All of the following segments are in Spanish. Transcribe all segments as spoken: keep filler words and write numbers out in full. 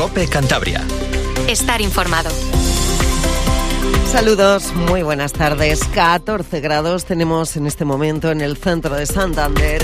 COPE Cantabria. Estar informado. Saludos, muy buenas tardes. catorce grados tenemos en este momento en el centro de Santander.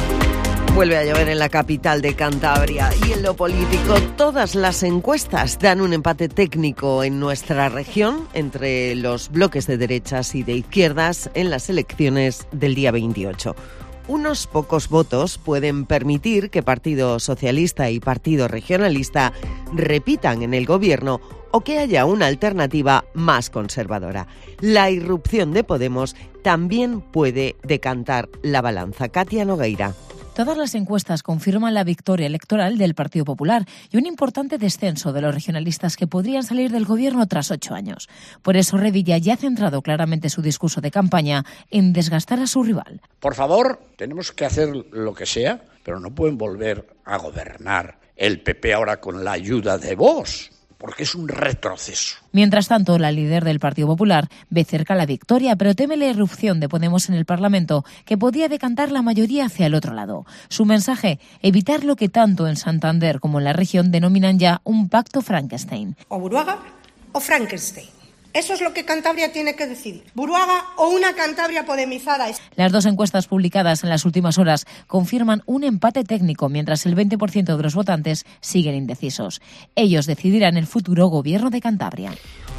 Vuelve a llover en la capital de Cantabria. Y en lo político, todas las encuestas dan un empate técnico en nuestra región entre los bloques de derechas y de izquierdas en las elecciones del día veintiocho. Unos pocos votos pueden permitir que Partido Socialista y Partido Regionalista repitan en el gobierno o que haya una alternativa más conservadora. La irrupción de Podemos también puede decantar la balanza. Katia Nogueira. Todas las encuestas confirman la victoria electoral del Partido Popular y un importante descenso de los regionalistas que podrían salir del gobierno tras ocho años. Por eso Revilla ya ha centrado claramente su discurso de campaña en desgastar a su rival. Por favor, tenemos que hacer lo que sea, pero no pueden volver a gobernar el P P ahora con la ayuda de Vox, porque es un retroceso. Mientras tanto, la líder del Partido Popular ve cerca la victoria, pero teme la irrupción de Podemos en el Parlamento, que podría decantar la mayoría hacia el otro lado. Su mensaje, evitar lo que tanto en Santander como en la región denominan ya un pacto Frankenstein. O Buruaga o Frankenstein. Eso es lo que Cantabria tiene que decidir. Buruaga o una Cantabria podemizada. Las dos encuestas publicadas en las últimas horas confirman un empate técnico, mientras el veinte por ciento de los votantes siguen indecisos. Ellos decidirán el futuro gobierno de Cantabria.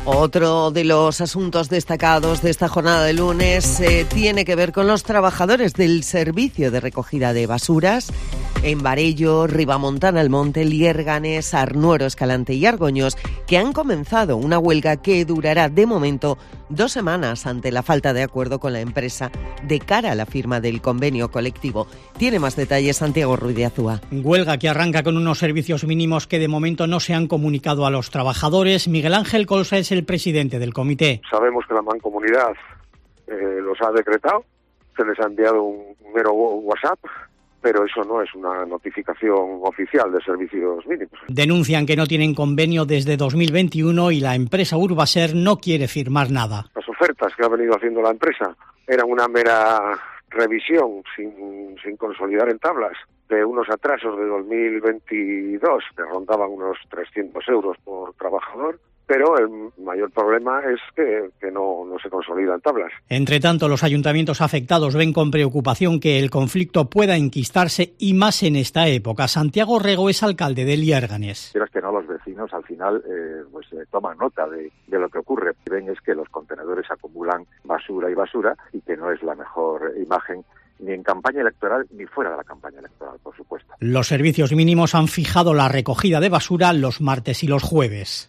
Otro de los asuntos destacados de esta jornada de lunes eh, tiene que ver con los trabajadores del servicio de recogida de basuras en Barello, Ribamontana, Almonte, Liérganes, Arnuero, Escalante y Argoños, que han comenzado una huelga que durará de momento dos semanas ante la falta de acuerdo con la empresa de cara a la firma del convenio colectivo. Tiene más detalles Santiago Ruiz de Azúa. Huelga que arranca con unos servicios mínimos que de momento no se han comunicado a los trabajadores. Miguel Ángel Colsa es el presidente del comité. Sabemos que la Mancomunidad eh, los ha decretado, se les ha enviado un mero WhatsApp, pero eso no es una notificación oficial de servicios mínimos. Denuncian que no tienen convenio desde dos mil veintiuno y la empresa Urbaser no quiere firmar nada. Las ofertas que ha venido haciendo la empresa eran una mera revisión sin, sin consolidar en tablas de unos atrasos de dos mil veintidós que rondaban unos trescientos euros por trabajador. Pero el mayor problema es que, que no, no se consolidan tablas. Entre tanto, los ayuntamientos afectados ven con preocupación que el conflicto pueda enquistarse y más en esta época. Santiago Rego es alcalde de Liérganes. Pero es que no, los vecinos al final eh, pues eh, toman nota de, de lo que ocurre. Ven es que los contenedores acumulan basura y basura y que no es la mejor imagen ni en campaña electoral ni fuera de la campaña electoral, por supuesto. Los servicios mínimos han fijado la recogida de basura los martes y los jueves.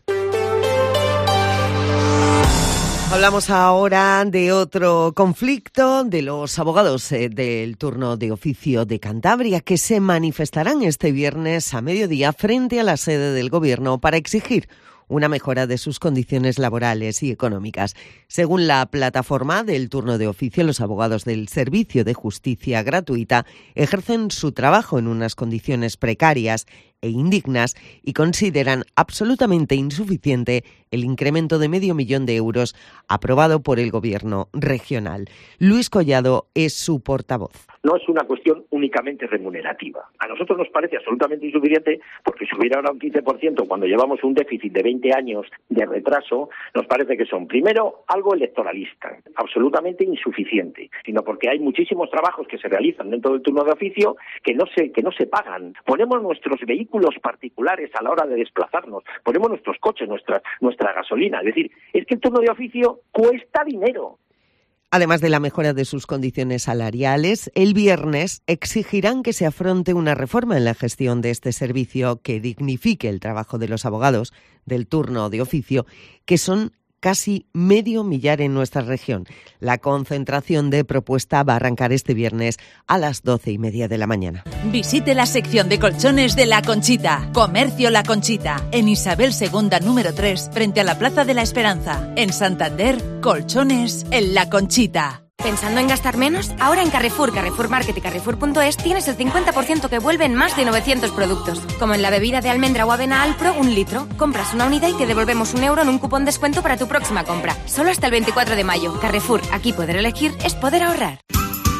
Hablamos ahora de otro conflicto, de los abogados eh, del turno de oficio de Cantabria, que se manifestarán este viernes a mediodía frente a la sede del Gobierno para exigir una mejora de sus condiciones laborales y económicas. Según la plataforma del turno de oficio, los abogados del Servicio de Justicia Gratuita ejercen su trabajo en unas condiciones precarias e indignas y consideran absolutamente insuficiente el incremento de medio millón de euros aprobado por el Gobierno regional. Luis Collado es su portavoz. No es una cuestión únicamente remunerativa. A nosotros nos parece absolutamente insuficiente porque subir ahora un quince por ciento cuando llevamos un déficit de veinte años de retraso, nos parece que son, primero, algo electoralista, absolutamente insuficiente, sino porque hay muchísimos trabajos que se realizan dentro del turno de oficio que no se, que no se pagan. Ponemos nuestros vehículos particulares a la hora de desplazarnos, ponemos nuestros coches, nuestra, nuestra gasolina. Es decir, es que el turno de oficio cuesta dinero. Además de la mejora de sus condiciones salariales, el viernes exigirán que se afronte una reforma en la gestión de este servicio que dignifique el trabajo de los abogados del turno de oficio, que son casi medio millar en nuestra región. La concentración de propuesta va a arrancar este viernes a las doce y media de la mañana. Visite la sección de colchones de La Conchita. Comercio La Conchita, en Isabel segunda número tres, frente a la Plaza de la Esperanza. En Santander, colchones en La Conchita. ¿Pensando en gastar menos? Ahora en Carrefour, Carrefour Market y Carrefour punto es tienes el cincuenta por ciento que vuelve en más de novecientos productos. Como en la bebida de almendra o avena Alpro, un litro. Compras una unidad y te devolvemos un euro en un cupón descuento para tu próxima compra. Solo hasta el veinticuatro de mayo. Carrefour, aquí poder elegir es poder ahorrar.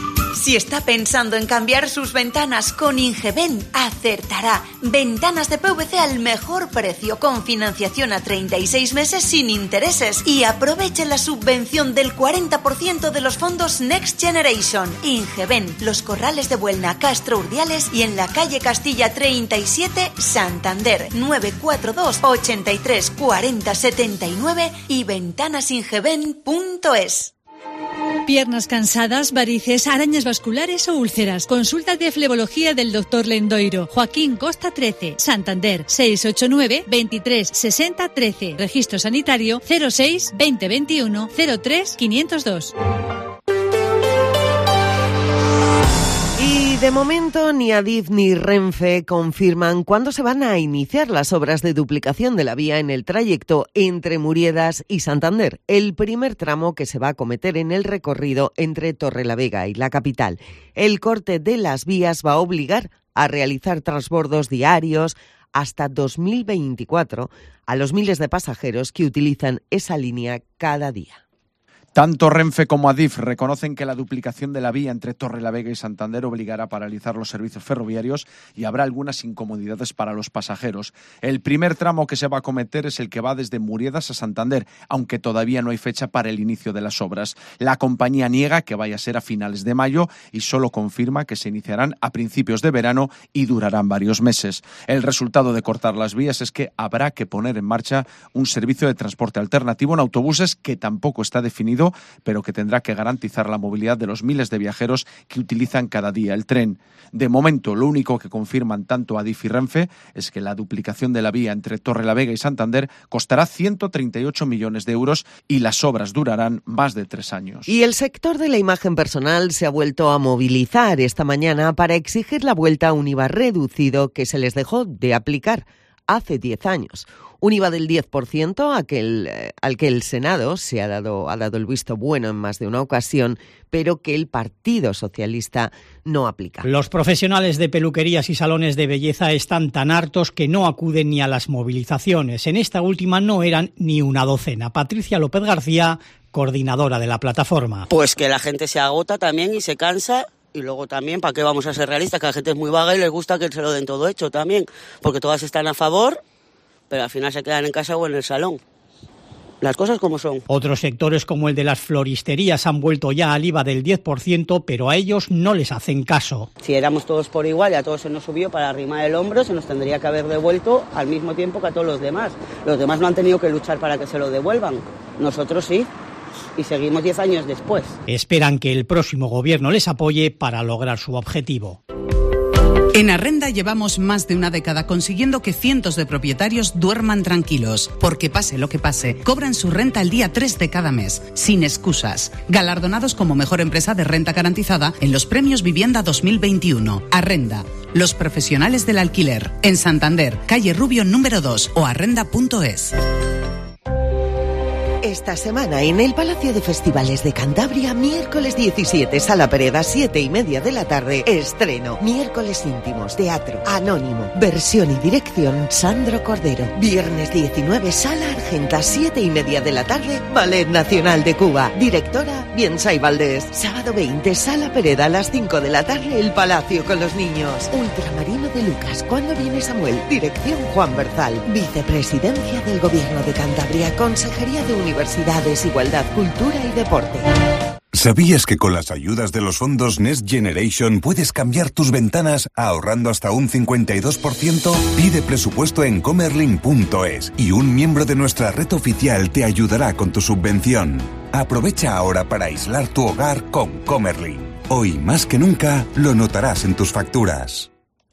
Si está pensando en cambiar sus ventanas con Ingeben, acertará. Ventanas de P V C al mejor precio, con financiación a treinta y seis meses sin intereses. Y aproveche la subvención del cuarenta por ciento de los fondos Next Generation. Ingeben, Los Corrales de Buelna, Castro Urdiales y en la calle Castilla treinta y siete, Santander. nueve cuatro dos, ochenta y tres, cuarenta, setenta y nueve y ventanasingeben punto es. Piernas cansadas, varices, arañas vasculares o úlceras. Consulta de flebología del doctor Lendoiro. Joaquín Costa trece, Santander, seis ocho nueve, veintitrés, sesenta, trece. Registro sanitario cero seis, veinte veintiuno, cero tres, quinientos dos. Y de momento ni Adif ni Renfe confirman cuándo se van a iniciar las obras de duplicación de la vía en el trayecto entre Muriedas y Santander, el primer tramo que se va a acometer en el recorrido entre Torrelavega y la capital. El corte de las vías va a obligar a realizar transbordos diarios hasta dos mil veinticuatro a los miles de pasajeros que utilizan esa línea cada día. Tanto Renfe como Adif reconocen que la duplicación de la vía entre Torrelavega y Santander obligará a paralizar los servicios ferroviarios y habrá algunas incomodidades para los pasajeros. El primer tramo que se va a acometer es el que va desde Muriedas a Santander, aunque todavía no hay fecha para el inicio de las obras. La compañía niega que vaya a ser a finales de mayo y solo confirma que se iniciarán a principios de verano y durarán varios meses. El resultado de cortar las vías es que habrá que poner en marcha un servicio de transporte alternativo en autobuses que tampoco está definido, pero que tendrá que garantizar la movilidad de los miles de viajeros que utilizan cada día el tren. De momento, lo único que confirman tanto Adif y Renfe es que la duplicación de la vía entre Torrelavega y Santander costará ciento treinta y ocho millones de euros y las obras durarán más de tres años. Y el sector de la imagen personal se ha vuelto a movilizar esta mañana para exigir la vuelta a un I V A reducido que se les dejó de aplicar hace diez años. Un I V A del diez por ciento aquel, eh, al que el Senado se ha dado, ha dado el visto bueno en más de una ocasión, pero que el Partido Socialista no aplica. Los profesionales de peluquerías y salones de belleza están tan hartos que no acuden ni a las movilizaciones. En esta última no eran ni una docena. Patricia López García, coordinadora de la plataforma. Pues que la gente se agota también y se cansa. Y luego también, ¿para qué vamos a ser realistas? Que la gente es muy vaga y les gusta que se lo den todo hecho también. Porque todas están a favor, pero al final se quedan en casa o en el salón. Las cosas como son. Otros sectores como el de las floristerías han vuelto ya al I V A del diez por ciento, pero a ellos no les hacen caso. Si éramos todos por igual y a todos se nos subió para arrimar el hombro, se nos tendría que haber devuelto al mismo tiempo que a todos los demás. Los demás no han tenido que luchar para que se lo devuelvan. Nosotros sí. Y seguimos diez años después. Esperan que el próximo gobierno les apoye para lograr su objetivo. En Arrenda llevamos más de una década consiguiendo que cientos de propietarios duerman tranquilos, porque pase lo que pase, cobran su renta el día tres de cada mes, sin excusas. Galardonados como mejor empresa de renta garantizada en los premios Vivienda dos mil veintiuno. Arrenda, los profesionales del alquiler. En Santander, calle Rubio número dos o arrenda punto es. Esta semana en el Palacio de Festivales de Cantabria, miércoles diecisiete, Sala Pereda, siete y media de la tarde, estreno. Miércoles íntimos, teatro, anónimo, versión y dirección, Sandro Cordero. Viernes diecinueve, Sala Argenta, siete y media de la tarde, Ballet Nacional de Cuba. Directora, Biensay Valdés. Sábado veinte, Sala Pereda, a las cinco de la tarde, El Palacio con los niños. Ultramarino de Lucas, ¿cuándo viene Samuel? Dirección, Juan Berzal. Vicepresidencia del Gobierno de Cantabria, Consejería de Universidades. Universidades, Igualdad, Cultura y Deporte. ¿Sabías que con las ayudas de los fondos Next Generation puedes cambiar tus ventanas ahorrando hasta un cincuenta y dos por ciento? Pide presupuesto en comerlin punto es y un miembro de nuestra red oficial te ayudará con tu subvención. Aprovecha ahora para aislar tu hogar con Comerlin. Hoy más que nunca lo notarás en tus facturas.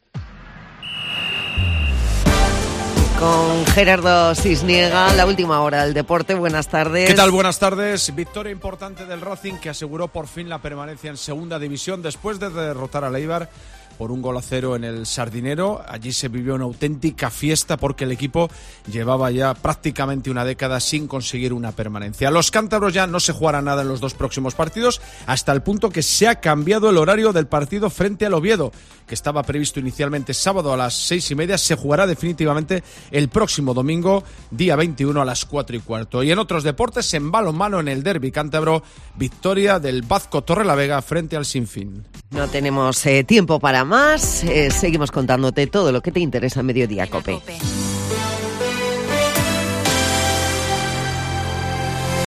Con Gerardo Cisniega, la última hora del deporte. Buenas tardes. ¿Qué tal? Buenas tardes. Victoria importante del Racing, que aseguró por fin la permanencia en segunda división después de derrotar al Eibar por un gol a cero en el Sardinero. Allí se vivió una auténtica fiesta porque el equipo llevaba ya prácticamente una década sin conseguir una permanencia. Los cántabros ya no se jugarán nada en los dos próximos partidos, hasta el punto que se ha cambiado el horario del partido frente al Oviedo, que estaba previsto inicialmente sábado a las seis y media. Se jugará definitivamente el próximo domingo, día veintiuno, a las cuatro y cuarto. Y en otros deportes, en balonmano, en el derbi cántabro, victoria del Bazco Torrelavega frente al Sinfín. No tenemos eh, tiempo para más. Eh, seguimos contándote todo lo que te interesa en Mediodía Cope.